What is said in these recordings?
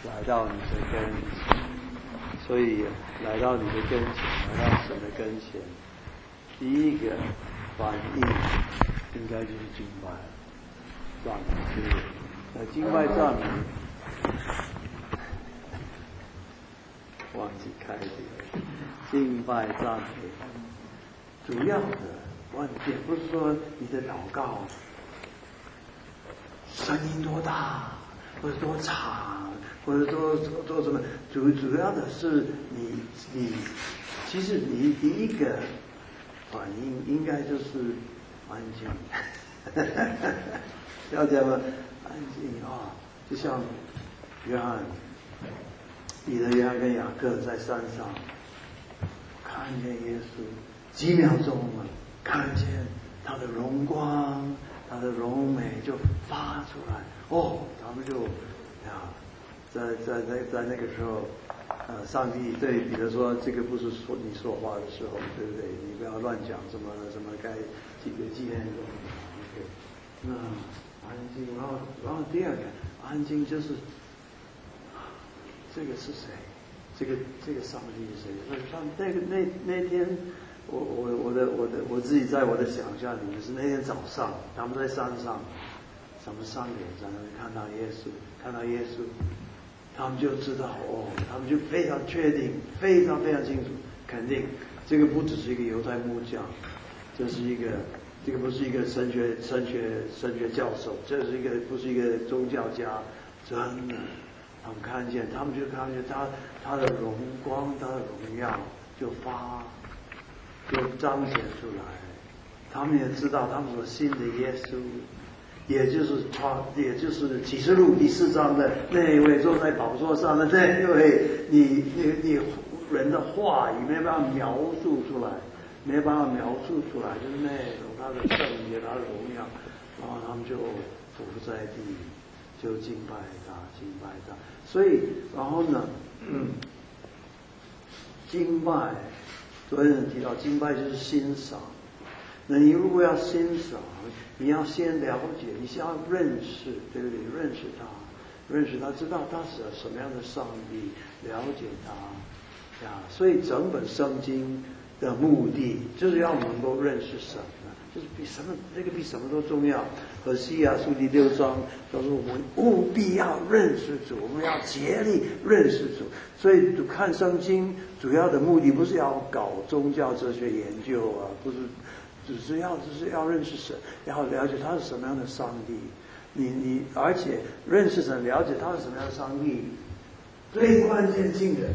来到你的跟前，所以来到你的跟前，来到神的跟前，第一个反应应该就是敬拜、赞美。敬拜赞美，忘记开这个敬拜赞美，主要的关键不是说你的祷告声音多大，或者多长，或者多什么，主要的是你，其实你第一个反应应该就是安静，了解吗？安静啊，就像彼得、约翰跟雅各在山上看见耶稣，几秒钟了，看见他的荣光，他的荣美就发出来，他们就在那个时候，上帝对彼得说：“这个不是说你说话的时候，对不对？你不要乱讲什么该几个纪念日。” OK， 那安静，然后第二个安静就是这个是谁？这个上帝是谁？所以那天，我自己在我的想象里面是那天早上，他们在山上，他们3个人在那里看到耶稣，他们就知道他们就非常确定，非常非常清楚，肯定这个不只是一个犹太木匠，这个不是一个神学教授，不是一个宗教家，真的。他们就看见他的荣光，他的荣耀就彰显出来。他们也知道他们所信的耶稣，也就是启示录第4章的那一位坐在宝座上的那一位，你人的话语没办法描述出来，就是那种他的圣洁，他的荣耀，然后他们就俯伏在地，就敬拜他。所以，然后呢，敬拜，昨天提到敬拜就是欣赏。那你如果要欣赏，你要先了解，你先要认识，对不对？认识他，知道他是什么样的上帝，了解他呀。所以整本圣经的目的就是要能够认识神。就是比什么都重要。何西阿书第6章告诉我们，务必要认识主，我们要竭力认识主。所以看圣经主要的目的不是要搞宗教哲学研究啊，不是，只是要认识神，要了解他是什么样的上帝。你而且认识神，了解他是什么样的上帝，最关键性的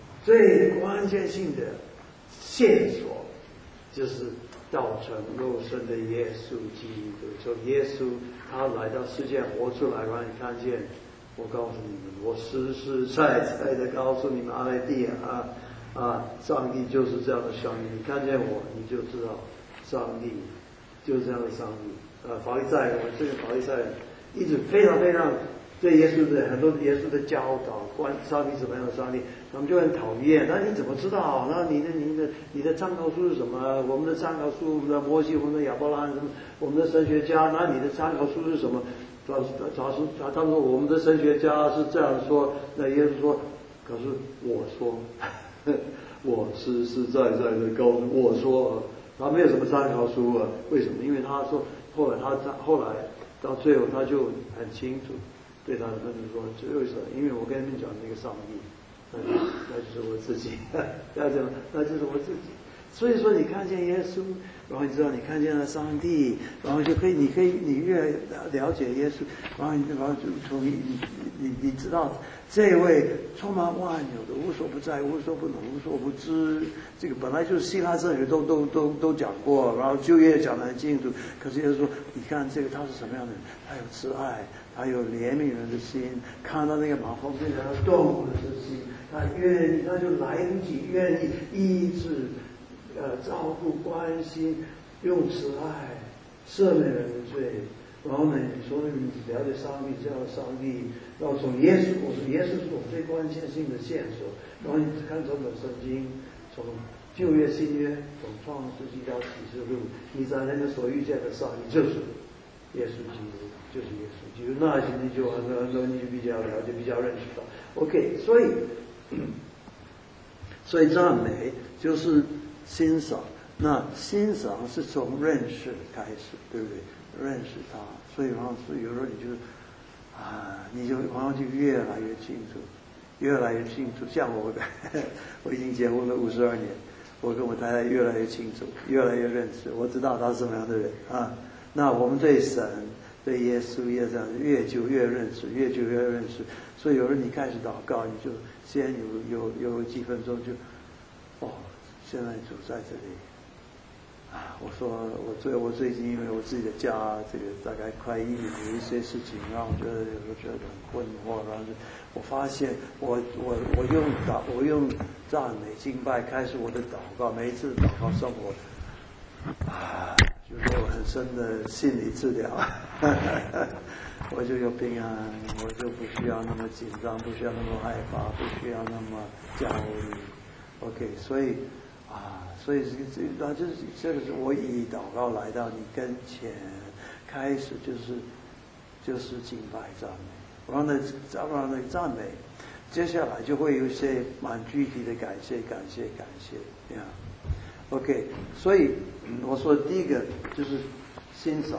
线索就是道成肉身的耶稣基督。说耶稣他来到世界活出来，让你看见。我告诉你们，我实实在在的告诉你们，阿莱蒂上帝就是这样的上帝。你看见我，你就知道上帝就是这样的上帝。法利赛人，这个法利赛人一直非常非常对耶稣的很多耶稣的教导，关上帝什么样的上帝，他们就很讨厌。那你怎么知道？那你的参考书是什么？我们的参考书，我们的摩西，我们的亚伯拉罕，我们的神学家。那你的参考书是什么？他说我们的神学家是这样说。那耶稣说，可是我说，我实实在在的告诉我说，他没有什么参考书啊？为什么？因为他说后来到最后他就很清楚。对他就说，这为什么？因为我跟你们讲那个上帝，那就是我自己，那就是我自己。所以说，你看见耶稣，然后你知道你看见了上帝，然后你越了解耶稣，然后就从你知道这位充满万有的，无所不在，无所不能，无所不知。这个本来就是希腊哲学都讲过，然后旧约讲得很清楚。可是耶稣说，你看这个他是什么样的人？他有慈爱。他有怜悯人的心，看到那个马蜂变成了动物的心，他就来不及，愿意医治，照顾、关心，用慈爱赦免人的罪。然后呢，所以你了解上帝这样的上帝，然后从耶稣是我们最关键性的线索。然后你看整本圣经，从旧约、新约，从创世纪到启示录，你在那个所遇见的上帝就是耶稣基督。 就是耶稣基督，那你就很多你就比较了解，比较认识到。OK， 所以赞美就是欣赏，那欣赏是从认识开始，对不对？认识他，所以有时候你就你就好像就越来越清楚，越来越清楚。像我已经结婚了52年，我跟我太太越来越清楚，越来越认识，我知道他是什么样的人啊。那我们对神、对耶稣也这样，越久越认识，越久越认识。所以有时候你开始祷告，你就先有几分钟就，现在主在这里。我说我最近因为我自己的家这个大概快1年有一些事情让我觉得有时候觉得很困惑，然后我发现我用赞美敬拜开始我的祷告，每一次祷告生活就有很深的心理治疗我就有平安，我就不需要那么紧张，不需要那么害怕，不需要那么焦虑。OK， 所以这个是我以祷告来到你跟前，开始就是敬拜赞美，然后呢赞美，接下来就会有一些蛮具体的感谢这样。OK， 所以我说第一个就是欣赏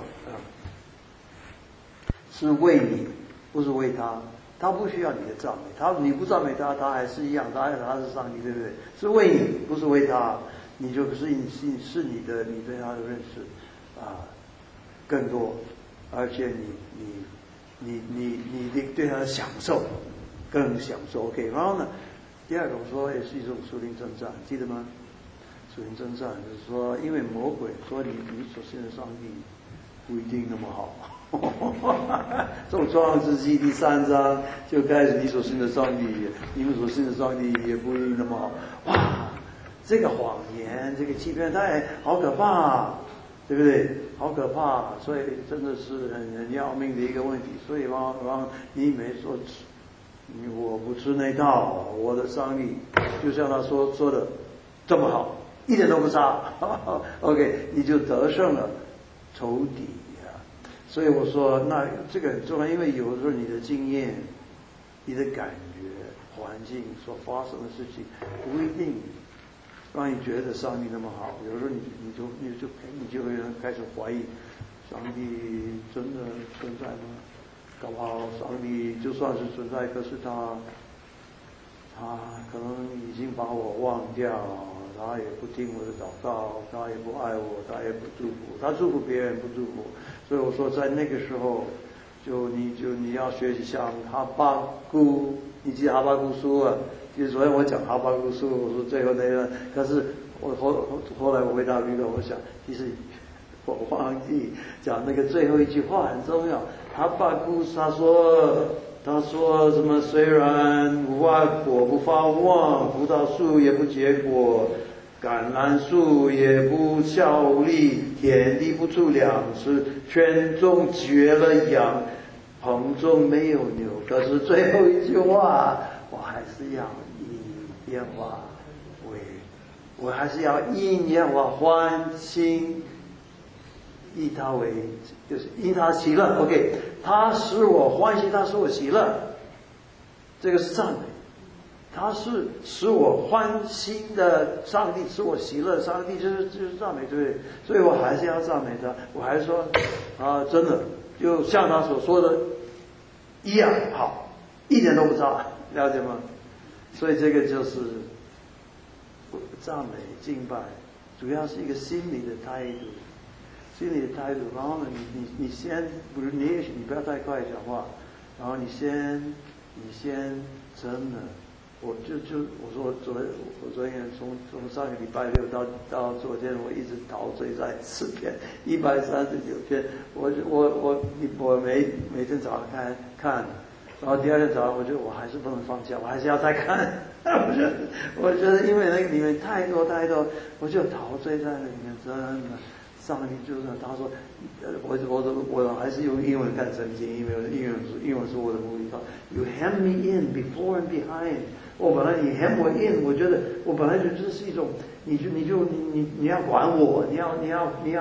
是为你，不是为他。他不需要你的赞美，你不赞美他，他还是一样，他是上帝，对不对？是为你，不是为他。你就是你对他的认识更多，而且你对他的享受更享受。OK， 然后呢，第二个我说也是一种属灵征战，记得吗？属灵征战就是说，因为魔鬼说你所信的上帝不一定那么好。从创世纪第3章就开始，你所信的上帝，你们所信的上帝也不一定那么好。哇，这个谎言，这个欺骗，好可怕，对不对？好可怕，所以真的是很要命的一个问题。所以让你没说，我不吃那套，我的上帝就像他说的这么好，一点都不差。OK， 你就得胜了仇敌。所以我说，那这个很重要，因为有时候你的经验、你的感觉、环境所发生的事情，不一定让你觉得上帝那么好。有时候你就会开始怀疑，上帝真的存在吗？搞不好上帝就算是存在，可是他可能已经把我忘掉了。他也不听我的祷告，他也不爱我，他也不祝福，他祝福别人不祝福。所以我说，在那个时候，你要学习像哈巴谷，你记得哈巴谷书啊？就是昨天我讲哈巴谷书，我说最后那个，可是我后来我回答律了，我想其实我忘记讲那个最后一句话很重要。哈巴谷他说什么？虽然无花果不发旺，葡萄树也不结果，橄榄树也不效力，田地不出粮食，圈中绝了羊，棚中没有牛。可是最后一句话，我还是要以耶和华为，我还是要因耶和华欢心，以他为，就是因他喜乐。OK， 他使我欢喜，他使我喜乐，这个是赞美。他是使我欢心的上帝，使我喜乐的上帝，就是赞美，对不对？所以我还是要赞美他，我还是说真的就像他所说的一样好，一点都不差，了解吗？所以这个就是赞美敬拜，主要是一个心理的态度，心理的态度。然后呢，你先不是你不要太快讲话，然后你先真的。我说我昨天从上个礼拜六到昨天，我一直陶醉在诗篇139篇。我每天早上看，然后第二天早上我觉得我还是不能放下，我还是要再看。我觉得因为那个里面太多，我就陶醉在那里面，真的。上帝就是他说，我还是用英文看圣经，因为英文是我的母语。You hem me in before and behind。我本来你 hem 我 in， 我觉得我本来就这是一种，你要管我，你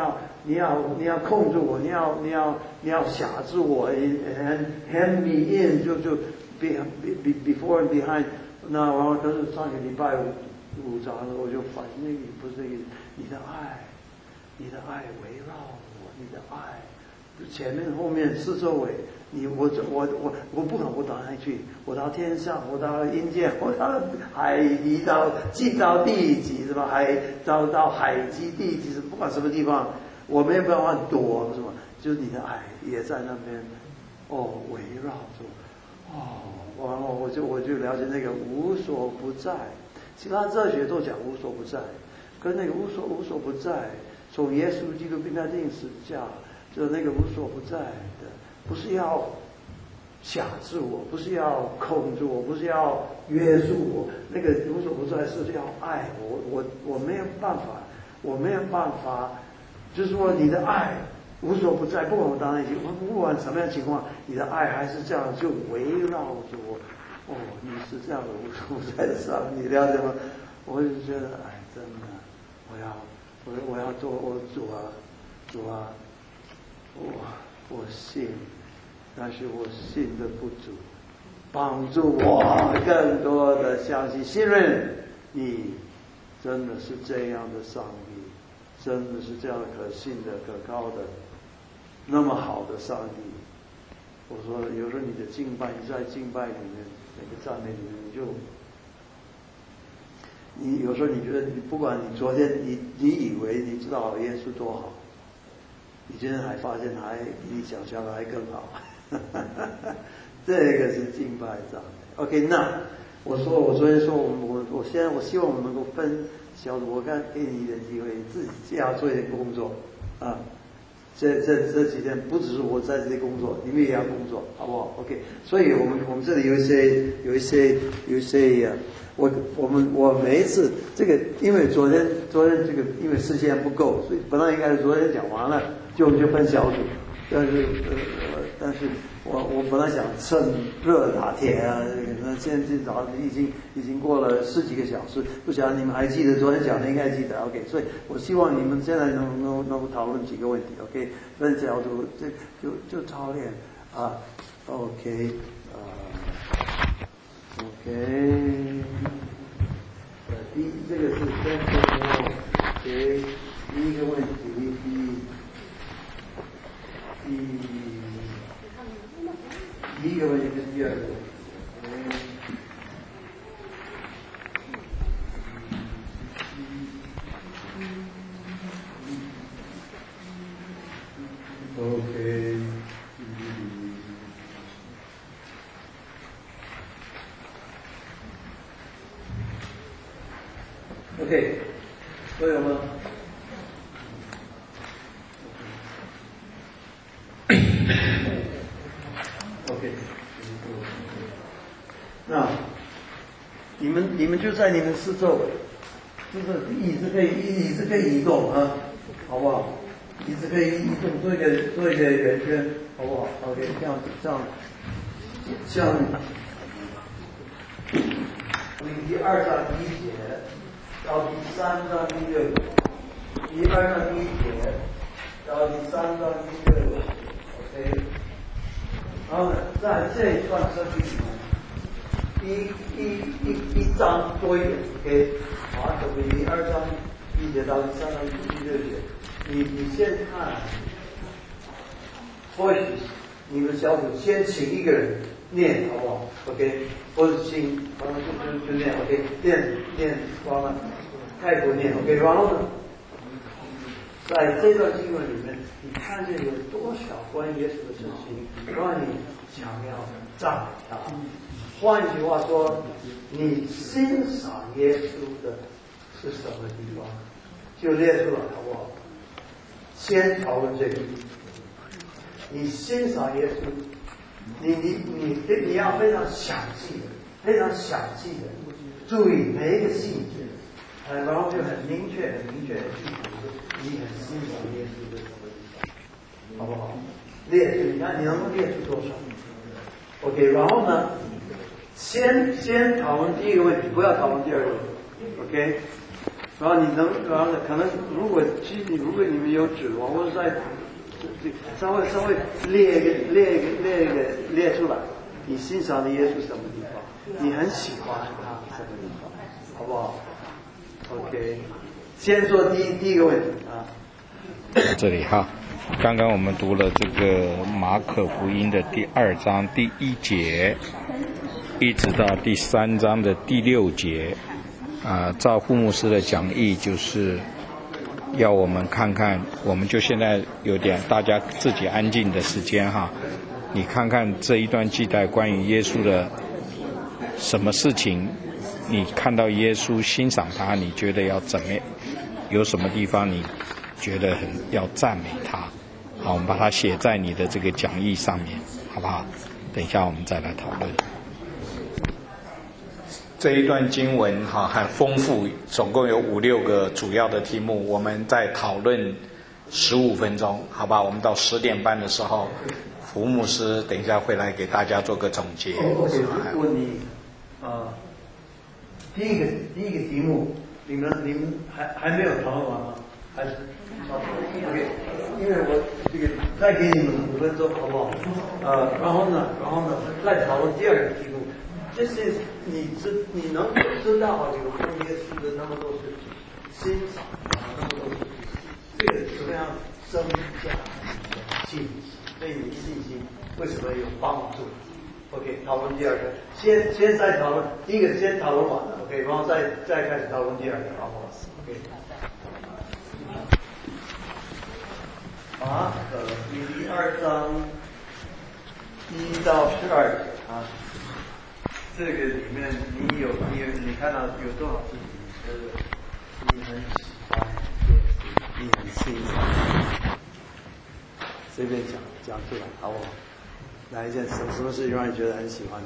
你要控制我，你要辖制我 ，hand me in 就 before and behind。那然后但是上个礼拜五早上我就反应那个不是这个，你的爱围绕我，你的爱前面后面四周围。我不可能，我到哪里去？我到天上，我到阴间，我到海底，进到地极，是吧？到海极地极，不管什么地方，我没有办法躲，是吧？就是你的爱也在那边，围绕住，完了我就了解那个无所不在。其他哲学都讲无所不在，可是那个无所不在，从耶稣基督并他定十字架，就是那个无所不在的。不是要辖制我，不是要控制我，不是要约束我，那个无所不在是要爱我。我没有办法，就是说你的爱无所不在，不管我到哪里去，不管什么样的情况，你的爱还是这样就围绕着我。你是这样的无所不在的上帝，你了解吗？我就觉得，真的，我要做，主啊，我信。但是我信的不足，帮助我更多的相信信任你真的是这样的上帝，真的是这样可信的可靠的那么好的上帝。我说有时候你的敬拜，你在敬拜里面那个赞美里面，你有时候你觉得你不管你昨天你以为你知道耶稣多好，你今天还发现还比你想象的还更好。这个是敬拜赞美。OK， 那我昨天说我希望我们能够分小组，我刚给你一点机会，自己这样做一点工作啊。这几天不只是我在这里工作，你们也要工作，好不好 ？OK， 所以我们这里有一些我每一次这个，因为昨天这个因为时间不够，所以本来应该是昨天讲完了就分小组。但是我本来想趁热打铁啊，那现在早上已经过了10几个小时，不晓得你们还记得昨天讲的，应该记得 OK， 所以我希望你们现在能够讨论几个问题 OK， 分小组就操练啊 OK OK， 这个是先说给第一个问题，第一个问题跟第二个问题。OK， OK， 都有吗？那你们就在你们四周，就是椅子可以移动啊，好不好？椅子可以移动，做一个圆圈，好不好 ？OK， 这样像第2章1节到第3章1节，第2章1节到第3章1节 ，OK。然后呢，在这一段圣经里面，一章多一点 ，OK， 好，从第2章1节到第3章1节，你先看，或许你们小组先请一个人念，好不好 ？OK， 或者请，然后就念 ，OK， 念完了，概括念 ，OK， 然后呢，在这段经文里面，你看见有多少关于耶稣的事情，让你想要赞美他。换句话说，你欣赏耶稣的是什么地方，就列出来，好不好？先讨论这个。你欣赏耶稣，你要非常详细的注意每一个细节，然后就很明确的记住你很欣赏耶稣的什么地方，好不好？列出，你看你能够列出多少 ？OK， 然后呢，先讨论第一个问题，不要讨论第二个问题 ，OK。 然后然后可能如果你们有指望，或者在稍微列出来，你欣赏的耶稣什么地方，你很喜欢他什么地方，好不好 ？OK， 先说第一个问题啊。 这里哈，刚刚我们读了这个马可福音的第2章第1节，一直到第3章的第6节。照傅牧师的讲义，就是要我们看看，我们就现在有点大家自己安静的时间哈，你看看这一段记载关于耶稣的什么事情，你看到耶稣欣赏他，你觉得要怎么，有什么地方你觉得要赞美他？好，我们把它写在你的这个讲义上面，好不好？等一下我们再来讨论。这一段经文很丰富，总共有5、6个主要的题目，我们再讨论15分钟，好吧？我们到10点半的时候，福牧师等一下会来给大家做个总结。 如果你第一个题目，你们还没有讨论完吗？还是 OK？ 因为我这个再给你们5分钟，好不好？然后呢，再讨论第2个题目。这是你能够知道这个耶稣的那么多是欣赏，那么多是这个什么样增加信心，对你的信心为什么有帮助 ？OK， 讨论第2个，先再讨论第一个，先讨论完了 ，OK， 然后再开始讨论第2个，好不好 ？OK。马可第2章1到12节啊。这个里面你看到有多少字？你觉得你很喜欢，你很欣赏，随便讲出来，好不好？哪一件什么事让你觉得很喜欢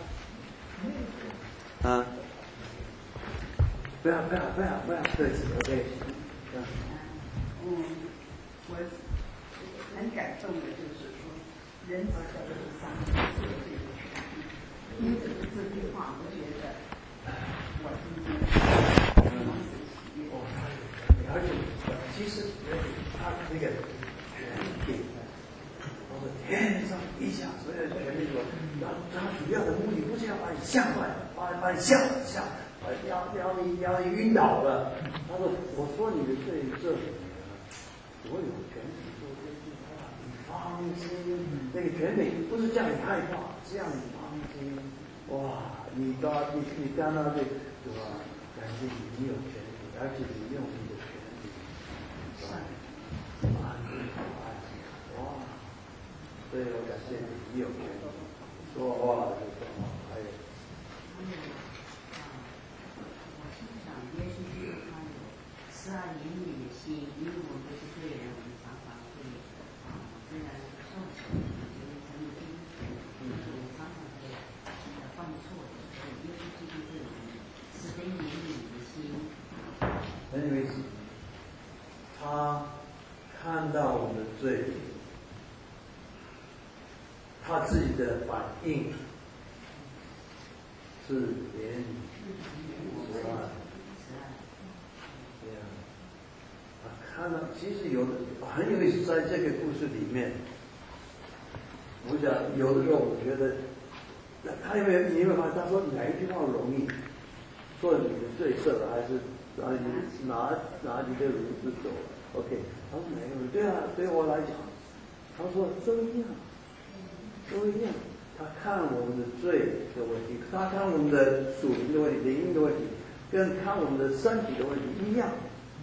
他？啊？不要客气 ，OK。 我很感动的就是说，人子在这个上面做这个。因为这句话，我觉得我今天而且其实他那个权柄，我说天上地下所有的权柄，他主要的目的不是要把你吓坏，把你吓，要你晕倒了。他说：“我说你的罪这里，我有权柄做这句话，你放心。那个权柄不是叫你害怕，是让你放心。哇，你刚刚那对吧？感谢你有权柄，而且你用你的权柄，哇！所以我感谢你有权柄，说话就说话，还有。” 我欣赏耶稣基督他有慈爱怜悯的心，因为我们都是罪人，我们常常会虽然受洗，因为成为基督徒，我们常常会犯错的。所以耶稣基督这种慈悲怜悯的心， 很有意思。他看到我们的罪，他自己的反应是怜悯。看到，其实有的很有意思，在这个故事里面，我想有的时候我觉得，他有没有你有没有发现？他说哪一句话容易？做你的罪赦了，还是拿你的褥子走了 ？OK， 他说哪一个？对啊，对我来讲，他说都一样，都一样。他看我们的罪的问题，他看我们的属灵的问题、灵的问题，跟看我们的身体的问题一样，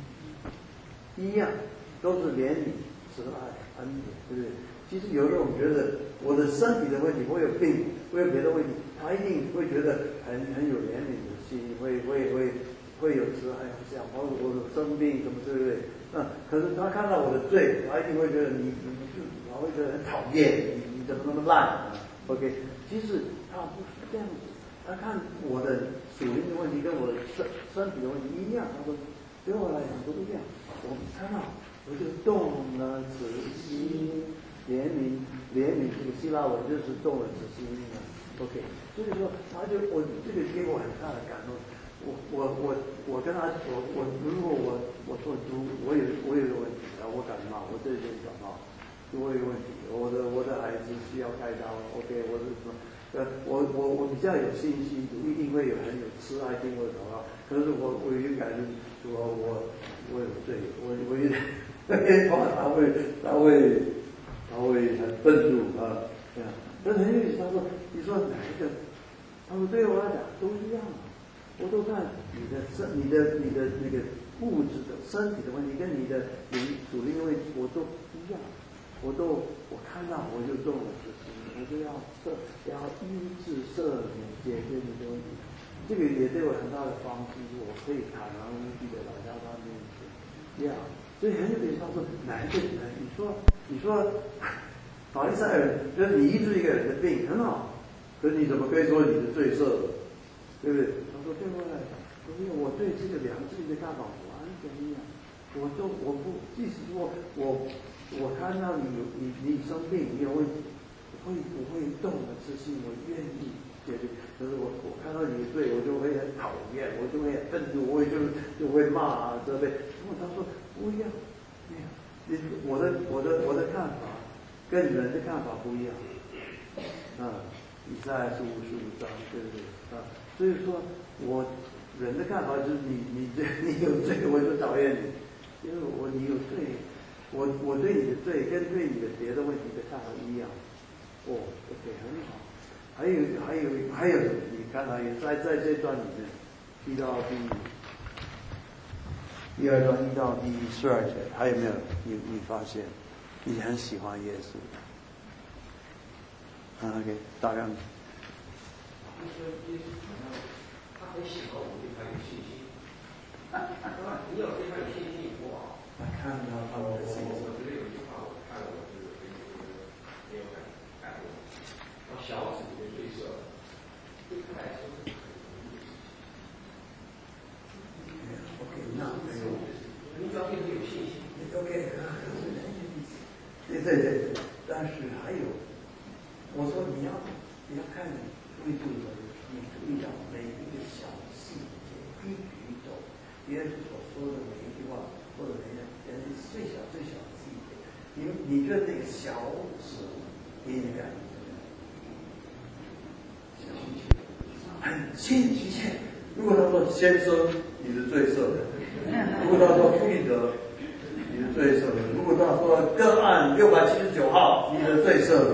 都是怜悯、慈爱、恩典，对不对？其实有时候我们觉得我的身体的问题，我有病，我有别的问题，他一定会觉得很有怜悯的心，会有慈爱，想我生病什么对不对？可是他看到我的罪，他一定会觉得你老会觉得很讨厌，你怎么那么烂？ OK， 其实他不是这样子，他看我的属灵的问题跟我的身体的问题一样，他说对我来讲都一样。我看到我就动了慈心，怜悯这个希腊文就是动了慈心啊。OK， 所以说我这个给我很大的感动。 我跟他如果我做猪，我有个问题啊，我感冒，我这边感冒，我有问题，我的孩子需要开刀 ，OK， 我是什么？我比较有信心，一定会很有慈爱听我的祷告。可是我有一感觉，我有罪，我有点，他会很愤怒啊，这样。但是很有意思，他说，你说哪一个？他说对我来讲都一样，我都看你的那个物质的身体的问题，跟你的主灵的问题，我都一样，我看到我就做了事情，我就要医治赦免解决你的问题，这个也对我很大的帮助，我可以坦然无惧的来到他面前，这样，所以很有意思。他说哪一个人？你说法利赛人就是你医治一个人的病很好。可是你怎么可以说你的罪赦了，对不对？他说对不对？我对这个良知的看法完全一样。我不，即使我看到你生病，你有问题，我会动了之心，我愿意解决。可是我看到你的罪，我就会很讨厌，我就会很愤怒，我就会骂责备。然后他说不一样，我的看法跟人的看法不一样，以赛亚书55章，对不对啊？所以说我人的看法就是你有罪，我就讨厌你，因为你有罪，我对你的罪跟对你的别的问题的看法一样。OK， 很好。还有，你看到也在这段里面，第2章1到第12节，还有没有？你发现你很喜欢耶稣？OK， 大概。 就是耶稣好像他很喜欢我对他有信心。你有对他有信心哇！ 看到他的信心。 我觉得有一句话我看了，我就是没有感动。小子里面最色，对他来说是很容易的事情。 OK， 那没有。 你只要对他有信心。 OK， 对，但是还有，我说你要看会注意的，你注意到每一个小细节、一举一动，别人所说的每一句话，或者人最小的细节，你对那个小事给你感觉，很亲切。如果他说先生，你的罪赦了；如果他说富德，你的罪赦了；如果他说个案679号，你的罪赦了。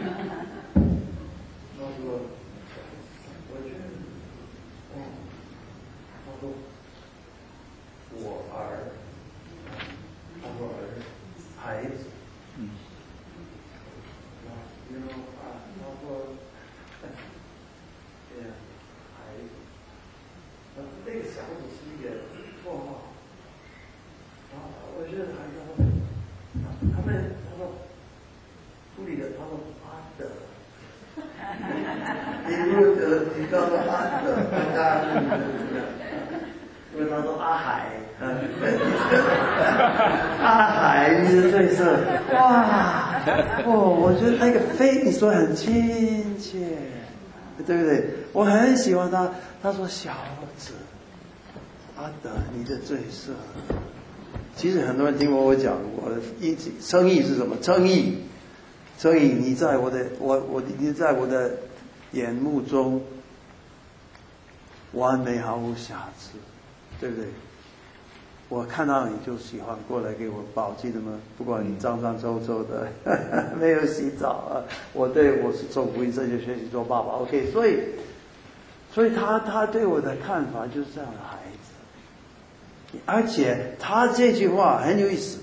我觉得那个你说很亲切，对不对？我很喜欢他。他说：“小子，阿德，你的罪赦。”其实很多人听我讲，我的称义是什么？称义，你在我的眼目中完美毫无瑕疵，对不对？我看到你就喜欢过来给我抱，记得吗？不管你脏脏皱皱的，没有洗澡啊，我是做福音社就学习做爸爸 ，OK， 所以他对我的看法就是这样的孩子，而且他这句话很有意思，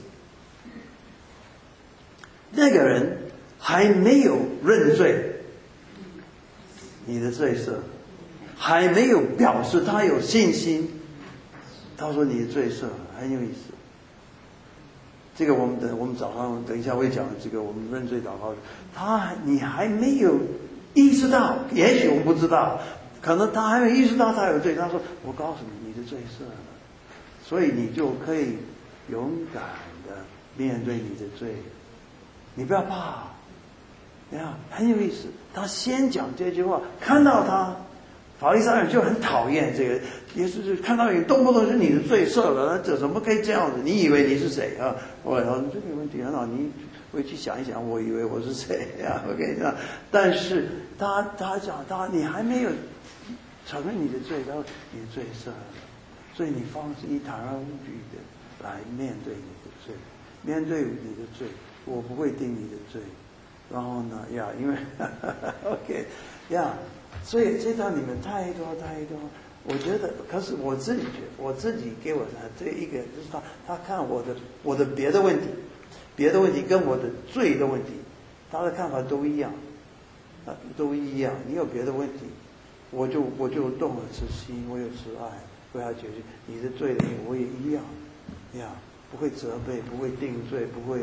那个人还没有认罪，你的罪赦，还没有表示他有信心。他说你的罪赦，很有意思。这个我们早上等一下会讲这个我们认罪祷告。你还没有意识到，也许我们不知道，可能他还没有意识到他有罪。他说我告诉你，你的罪赦了，所以你就可以勇敢的面对你的罪，你不要怕。你看很有意思，他先讲这句话，看到他法利赛人就很讨厌这个，耶稣就看到你动不动是你的罪赦了，这怎么可以这样子？你以为你是谁啊？我说这个问题很好，你回去想一想，我以为我是谁啊？我跟你讲，但是他讲你还没有承认你的罪，然后你的罪赦了，所以你放心，你坦然无惧的来面对你的罪，面对你的罪，我不会定你的罪。然后呢，因为OK，所以这段里面太多，我觉得，可是我自己给我的这一个就是他看我的别的问题跟我的罪的问题，他的看法都一样，都一样。你有别的问题，我就动了慈心，我有慈爱，为他解决你的罪的，我也一样，不会责备，不会定罪，不会。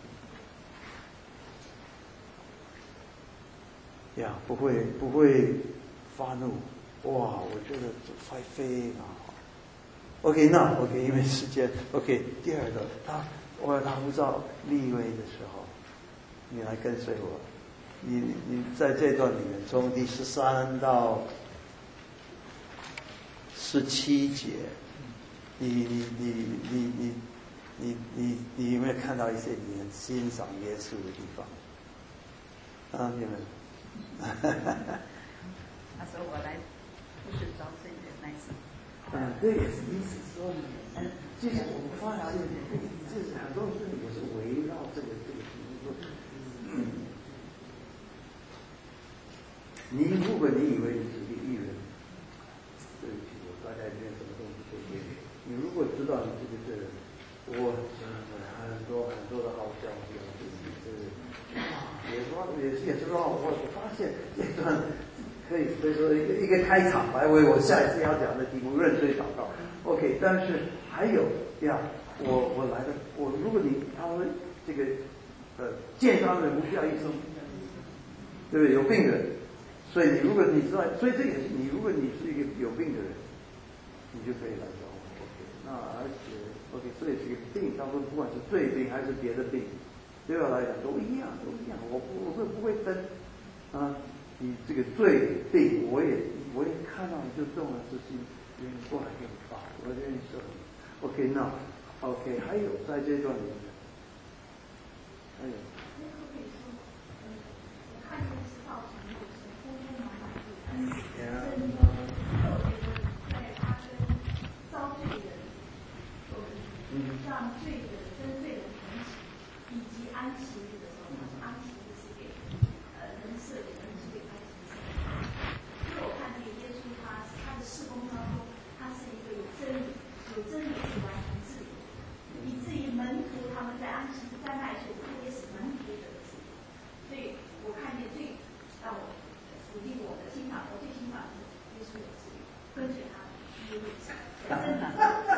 不会发怒，哇！我觉得非常好。OK， 因为时间 OK。第二个，他不知道立位的时候，你来跟随我，你在这段里面，从第13到17节，你有没有看到一些你很欣赏耶稣的地方？你们？ 他说我来不是遭罪的那次。 对，意思说，就是我们发现，就是很多事情也是围绕这个题目说，如果你以为你是一个艺人，对不起，我大概没有什么东西可以给你。你如果知道你这个人，我很多的好消息，也是让我发现这段可以，所以说一个开场白为我下一次要讲的题目认罪祷告 ，OK。但是还有我来的，如果他们这个健康人不需要医生，对不对？有病人，所以如果你知道，所以这也是如果你是一个有病的人，你就可以来找我 ，OK。那而且 OK， 所以这个病当中不管是罪病还是别的病。对我来讲都一样，我不会分你这个罪病，我也看到你就动了慈心，愿意过来给你发，我愿意赦你。OK， 那 OK， 还有在这段里面，还有。看见是造成有时沟通满满的真理，在他跟遭罪人，让罪人跟罪人同行。以及安息日的时候，他说安息日是给人设计的，是给安息日。因为我看见耶稣他的事工当中，他是一个有真理是完全自由，以至于门徒他们在安息日在那里所做也使门徒得自由。所以我看见最让我鼓励我的欣赏，我最欣赏的是耶稣有自由，跟随他一路走，真的，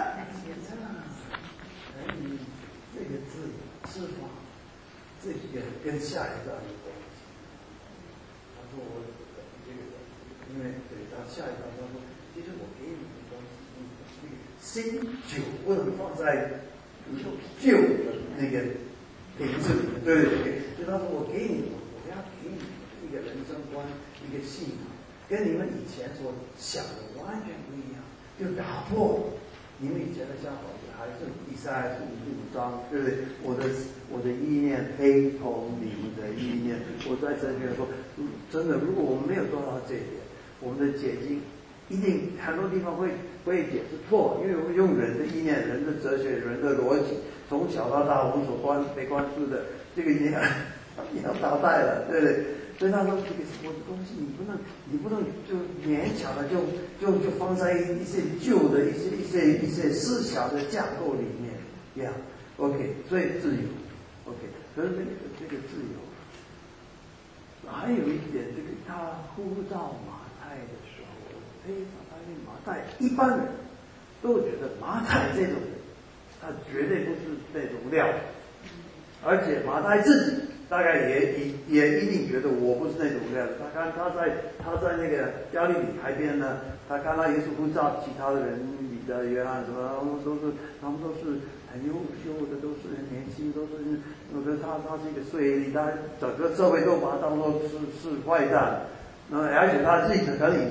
这个自由。释放，这个跟下一段有关系。他说我这个，因为对他下一段他说，其实我给你的东西，这个新酒不能放在旧的那个瓶子里面，对不对？所以他说我给你，我要给你一个人生观，一个信仰，跟你们以前所想的完全不一样，就打破你们以前的想法。还是以赛亚书55章，对不对？我的意念非同你们的意念。我在这边说，真的，如果我们没有做到这一点，我们的解经一定很多地方会解释错，因为我们用人的意念、人的哲学、人的逻辑，从小到大我们所被灌输的这个你要淘汰了，对不对？所以他说这个我的东西你不能就勉强的就放在一些旧的一些思想的架构里面，OK， 所以自由 ，OK， 可是这个自由，还有一点，这个他呼召马太的时候，我非常发现马太一般人都觉得马太这种人，他绝对不是那种料，而且马太自己。大概也一定觉得我不是那种料的。他在那个加利利海边呢，他看到耶稣呼召其他的人，彼得、约翰什么，他们都是很优秀的，都是很年轻，都是我觉得他是一个税吏，他整个社会都把他当作是坏蛋。 那而且他自己可能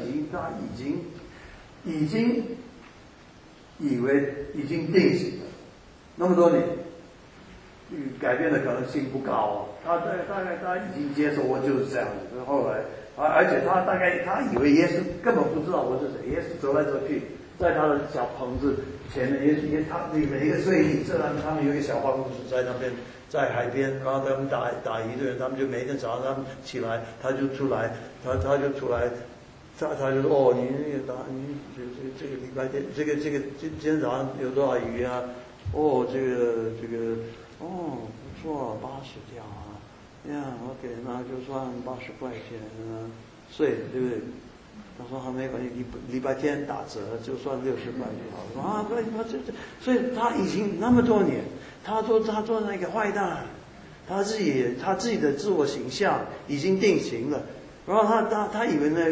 已经以为已经定型了，那么多年，改变的可能性不高。他大概他已经接受我就是这样子。后来，而且他大概他以为耶稣根本不知道我是谁，耶稣走来走去，在他的小棚子前面，他每一个睡地，这他们有一个小办公室在那边，在海边，然后他们打鱼的人，他们就每天早上他们起来，他就出来，他就出来。他就说哦，你这个礼拜天，今天早上有多少鱼啊？哦，这个哦不错，80条啊，呀 ，OK， 那就算80块钱啊，税对不对？他说还没关系，礼拜天打折，就算60块就好了啊。对，所以他已经那么多年，他做那个坏蛋，他自己的自我形象已经定型了。然后他以为那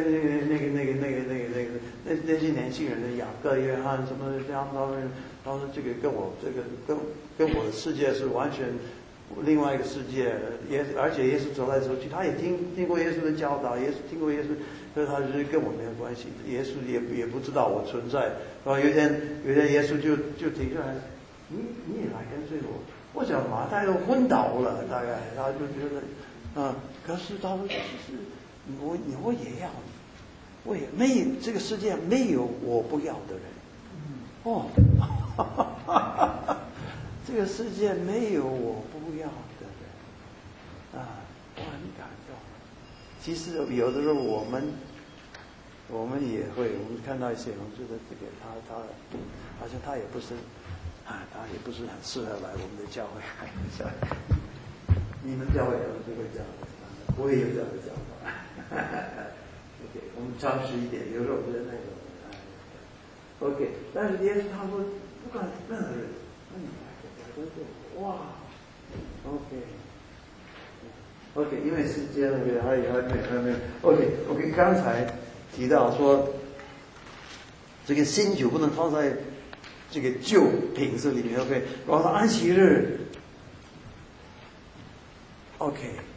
些年轻人的雅各、约翰什么这样，他说这个跟我的世界是完全另外一个世界，而且耶稣走来走去，他也听过耶稣的教导，耶稣听过耶稣，所以他就是跟我没有关系，耶稣也不知道我存在。然后有一天耶稣就停下来，你也来跟随我。我想马太都昏倒了，大概他就觉得可是他说其实。我也要你，我也没有这个世界没有我不要的人，哦，这个世界没有我不要的人，我很感动。其实有的时候我们也会，我们看到一些人觉得这个他好像他也不是他也不是很适合来我们的教会，你们教会可能就会这样的，我也有这样的讲法。OK， 我们诚实一点，有时候我觉得那个，OK， 但是耶稣他说，不管任何人，那你来跟着我，哇 ，OK， 因为时间那个还没 ，OK， 刚才提到说，这个新酒不能放在这个旧瓶子里面 ，OK， 然后安息日 ，OK。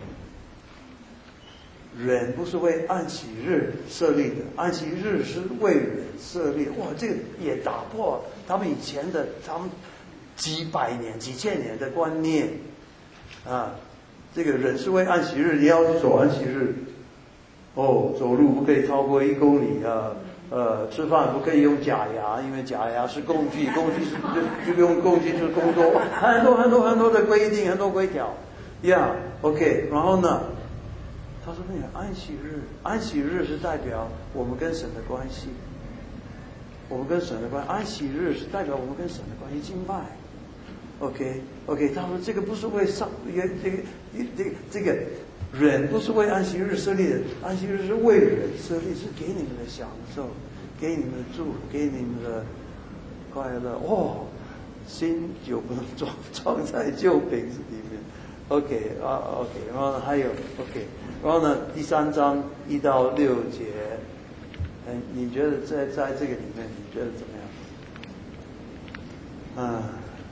人不是为安息日设立的，安息日是为人设立。哇，这个也打破他们以前的他们几百年、几千年的观念啊！这个人是为安息日，也要守安息日。哦，走路不可以超过1公里啊！吃饭不可以用假牙，因为假牙是工具，工具是就用工具就是工作，很多的规定，很多规条。OK， 然后呢？他说那个安息日是代表我们跟神的关系，安息日是代表我们跟神的关系敬拜。OK， 他说这个不是为这个人不是为安息日设立的，安息日是为人设立，是给你们的享受，给你们的祝福，给你们的快乐。新酒不能装在旧瓶子里面。OK， 然后还有 OK。然后呢，第3章1到6节，你觉得在这个里面，你觉得怎么样？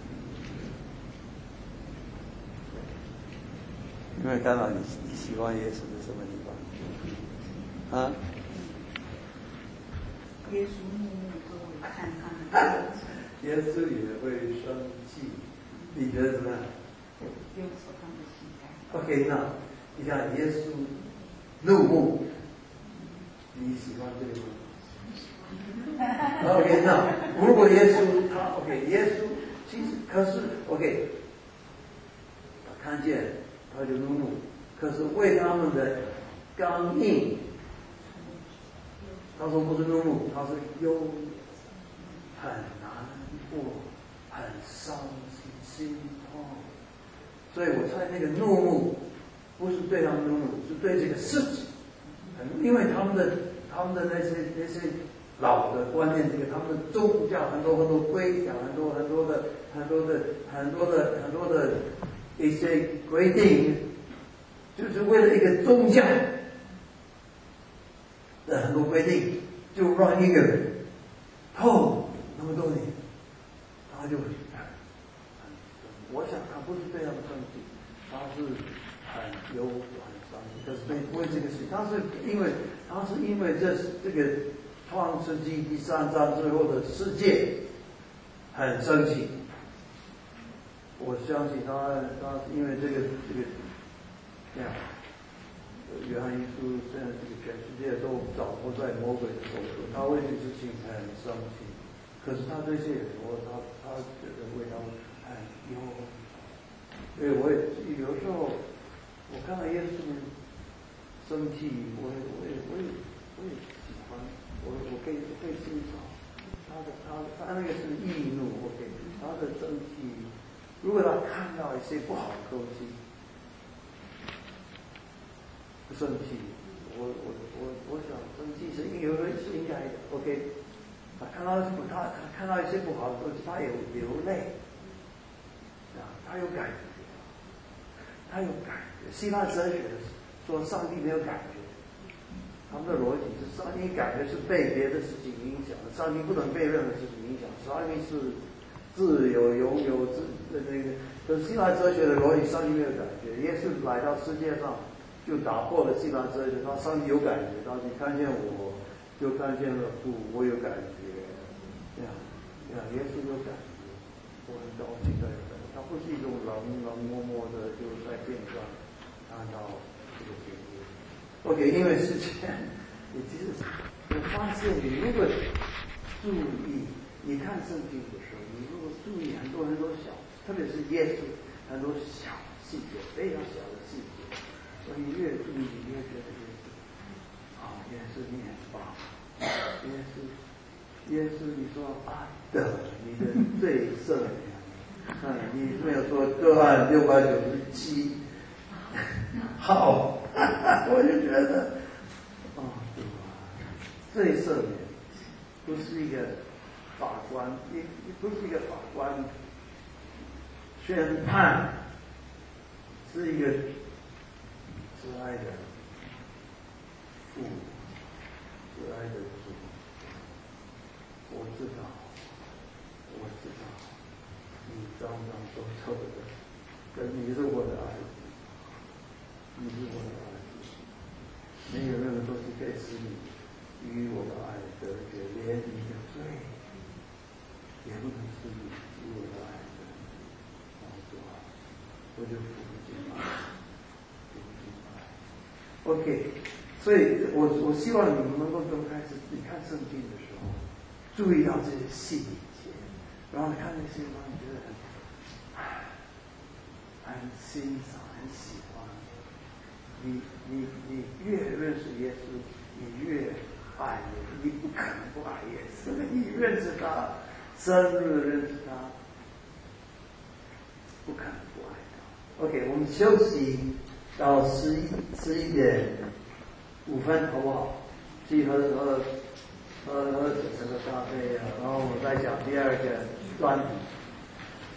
有没有看到你喜欢耶稣的什么地方？ 耶稣默默都会看他们。 耶稣也会生气，你觉得怎么样？ 忧愁他们的心态。 OK， 那你看耶稣怒目，你喜欢这个吗？OK， 那如果耶稣耶稣其实可是 OK， 他看见他就怒目，可是为他们的刚硬，他说不是怒目，他是忧，很难过，很伤心，心痛。所以我猜那个怒目不是对他们怒目，是对这个事情，因为他们的那些老的观念，这个他们的宗教很多规条，很多的一些规定，就是为了一个宗教的很多规定，就让一个人那么多年，他就我想他不是对他们生气，他是很忧很伤心，可是为这个事，他是因为这个创世纪第3章之后的世界很生气。我相信他因为这个这样，约翰一书现在这个全世界都掌握在魔鬼的手中，他为这事情很生气。可是他对这些人说，他觉得为他很忧。所以我也有时候我看到耶稣生气，我也喜欢，我可以欣赏他那个是易怒，我可以他的生气。如果他看到一些不好的东西，不生气，我想生气是有人是应该的 ，OK。他看到一些不好的东西，他有流泪，他有感觉，希腊哲学说上帝没有感觉，他们的逻辑是上帝感觉是被别的事情影响的，上帝不能被任何事情影响，上帝是自由拥有那个。可是希腊哲学的逻辑，上帝没有感觉。耶稣来到世界上，就打破了希腊哲学，他上帝有感觉，当你看见我，就看见了父，我有感觉。耶稣有感觉，我很高兴的有感觉。他不是一种冷漠漠的就在边上看到这个结果。OK， 因为之前你其实我发现你如果注意，你看圣经的时候，你如果注意很多小，特别是耶稣很多小细节，非常小的细节，所以你越注意，你越觉得耶稣你很棒，耶稣你说你的罪赦免，你没有说个案697，好，我就觉得罪赦免不是一个法官，也不是一个法官宣判，是一个慈爱的父，慈爱的主。我知道，你脏臭的，但你是我的儿子，没有任何东西可以使你与我的爱得决，连你的罪也不能使你与我的爱得决。我就服敬拜。OK， 所以我希望你们能够从开始你看圣经的时候，注意到这些细节，然后你看那些地方，你觉得很欣赏、很喜欢。你越认识耶稣，你越爱耶稣，你不可能不爱耶稣。你认识他，深入的认识他，不可能不爱他。OK， 我们休息到11点5分，好不好？去喝整个咖啡啊，然后我再讲第二个专题。